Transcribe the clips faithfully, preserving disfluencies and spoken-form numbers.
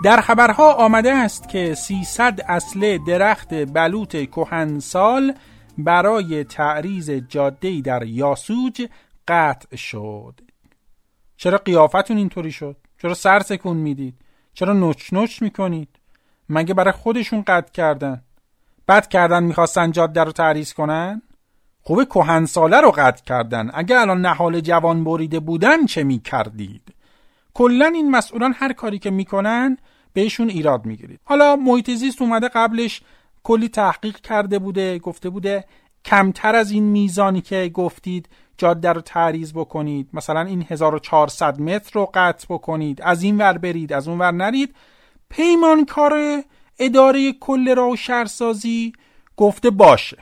در خبرها آمده است که سیصد اصله درخت بلوط کهنسال برای تعریض جاده‌ای در یاسوج قطع شد. چرا قیافتون اینطوری شد؟ چرا سر تکون میدید؟ چرا نوچ نوچ میکنید؟ مگه برای خودشون قطع کردن؟ بد کردن میخواستن جاده رو تعریض کنن؟ خوبه کهنساله رو قطع کردن. اگه الان نهال جوان بریده بودن چه میکردید؟ کلن این مسئولان هر کاری که میکنن بهشون ایراد میگیرید. حالا محیط زیست اومده قبلش کلی تحقیق کرده بوده، گفته بوده کمتر از این میزانی که گفتید جاده رو تعریض بکنید، مثلا این هزار و چهارصد متر رو قطع بکنید، از این ور برید از اون ور نرید. پیمانکار اداره کل راه و شهرسازی گفته باشه،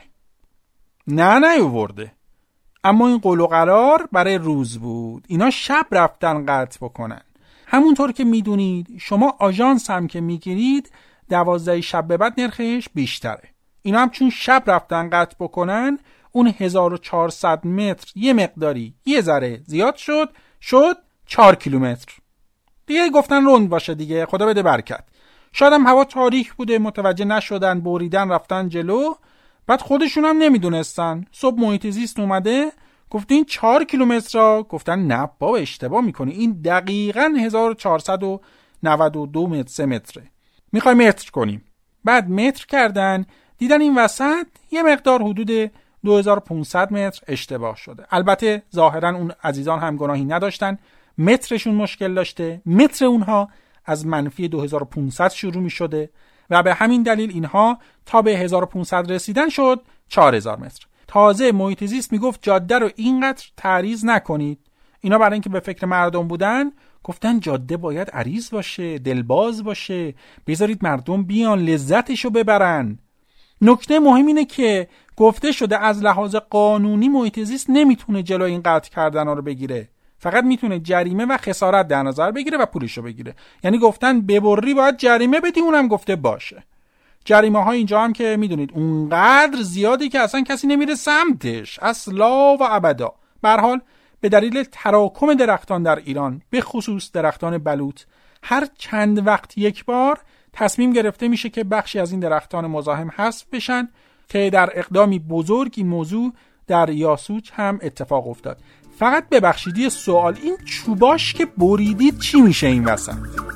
نه نیاورده. اما این قول و قرار برای روز بود، اینا شب رفتن قطع بکنن. همونطور که میدونید شما آژانس هم که میگیرید دوازده شب به بعد نرخش بیشتره. اینا هم چون شب رفتن قطع بکنن اون هزار و چهارصد متر یه مقداری یه ذره زیاد شد شد چهار کیلومتر دیگه. گفتن روند باشه دیگه، خدا بده برکت. شاید هم هوا تاریک بوده متوجه نشدن، بریدن رفتن جلو، بعد خودشون هم نمیدونستن. صبح محیط زیست اومده گفته این چهار کیلومتر را، گفتن نه بابا اشتباه میکنی، این دقیقاً هزار و چهارصد و نود و دو متر سه متره، میخوایم متر کنیم. بعد متر کردن دیدن این وسط یه مقدار حدود دو هزار و پانصد متر اشتباه شده. البته ظاهراً اون عزیزان هم گناهی نداشتن، مترشون مشکل داشته، متر اونها از منفی دو هزار و پانصد شروع می شده و به همین دلیل اینها تا به هزار و پانصد رسیدن شد چهار هزار متر. تازه محیط زیست میگفت جاده رو اینقدر تعریض نکنید. اینا برای اینکه به فکر مردم بودن گفتن جاده باید عریض باشه، دلباز باشه، بذارید مردم بیان لذتشو ببرن. نکته مهم اینه که گفته شده از لحاظ قانونی محیط زیست نمیتونه جلوی این قطع کردن رو بگیره، فقط میتونه جریمه و خسارت در نظر بگیره و پولشو بگیره. یعنی گفتن ببری باید جریمه بدی، اونم گفته باشه. جریمه ها اینجا هم که میدونید اونقدر زیادی که اصلا کسی نمیره سمتش اصلا و ابدا. به هر حال به دلیل تراکم درختان در ایران به خصوص درختان بلوط هر چند وقت یک بار تصمیم گرفته میشه که بخشی از این درختان مزاحم حذف بشن که در اقدامی بزرگ این موضوع در یاسوج هم اتفاق افتاد. فقط ببخشید یه سوال، این چوباش که بریدید چی میشه این وسط؟